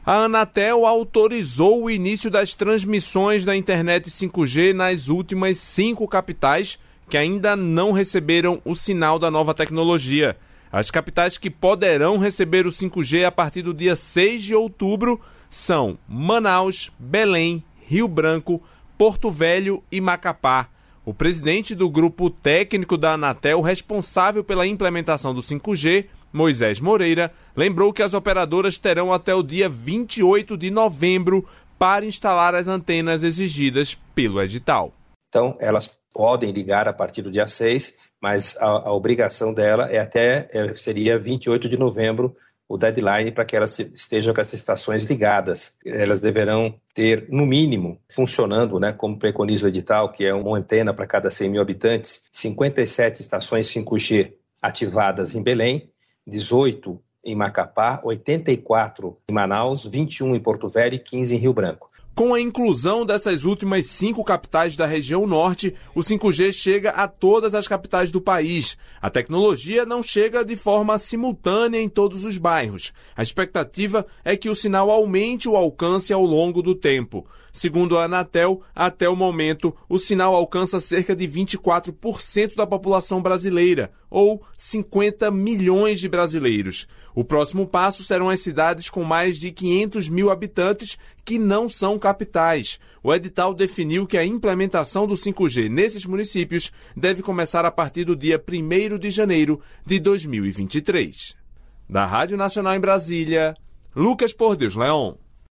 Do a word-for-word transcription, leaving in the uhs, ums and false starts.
A Anatel autorizou o início das transmissões da internet cinco G nas últimas cinco capitais que ainda não receberam o sinal da nova tecnologia. As capitais que poderão receber o cinco G a partir do dia seis de outubro são Manaus, Belém, Rio Branco, Porto Velho e Macapá. O presidente do grupo técnico da Anatel, responsável pela implementação do cinco G, Moisés Moreira, lembrou que as operadoras terão até o dia vinte e oito de novembro para instalar as antenas exigidas pelo edital. Então, elas podem ligar a partir do dia seis, mas a, a obrigação dela é até, é, seria vinte e oito de novembro, o deadline para que elas estejam com as estações ligadas. Elas deverão ter, no mínimo, funcionando, né, como preconiza o edital, que é uma antena para cada cem mil habitantes, cinquenta e sete estações cinco G ativadas em Belém, dezoito em Macapá, oitenta e quatro em Manaus, vinte e um em Porto Velho e quinze em Rio Branco. Com a inclusão dessas últimas cinco capitais da região norte, o cinco G chega a todas as capitais do país. A tecnologia não chega de forma simultânea em todos os bairros. A expectativa é que o sinal aumente o alcance ao longo do tempo. Segundo a Anatel, até o momento, o sinal alcança cerca de vinte e quatro por cento da população brasileira, ou cinquenta milhões de brasileiros. O próximo passo serão as cidades com mais de quinhentos mil habitantes que não são capitais. O edital definiu que a implementação do cinco G nesses municípios deve começar a partir do dia primeiro de janeiro de dois mil e vinte e três. Da Rádio Nacional em Brasília, Lucas Por Deus Leão.